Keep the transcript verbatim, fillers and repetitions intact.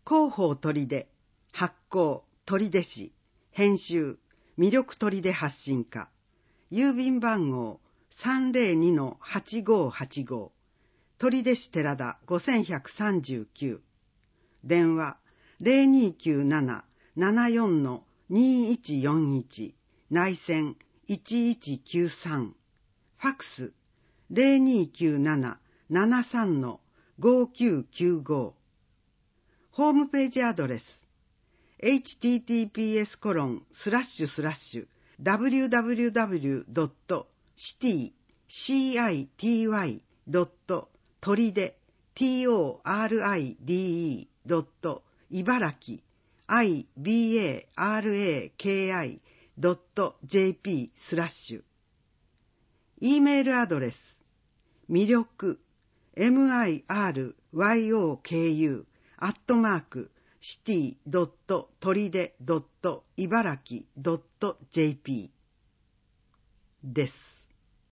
広報取出、発行取出市、編集魅力取出発信課、郵便番号 さんぜろにのはちごーはちご、取手市寺田ごせんひゃくさんじゅうきゅう、電話 ゼロにきゅうなな ななよんのにいちよんいち、内線いちいちきゅうさん、ファックス ゼロにきゅうなな ななさんのごきゅうきゅうご、ホームページアドレス エイチティーティーピーエス コロンスラッシュスラッシュ ダブリューダブリューダブリュー ドット シティ シーアイティーワイ ドット 取手 ティーオーアールアイディーイー ドット 茨城 アイビーエーアールエーケーアイ ドット ジェーピー スラッシュ、 E メールアドレス魅力 ミルク アットマークシティドット取手ドット茨城ドット ジェーピー です。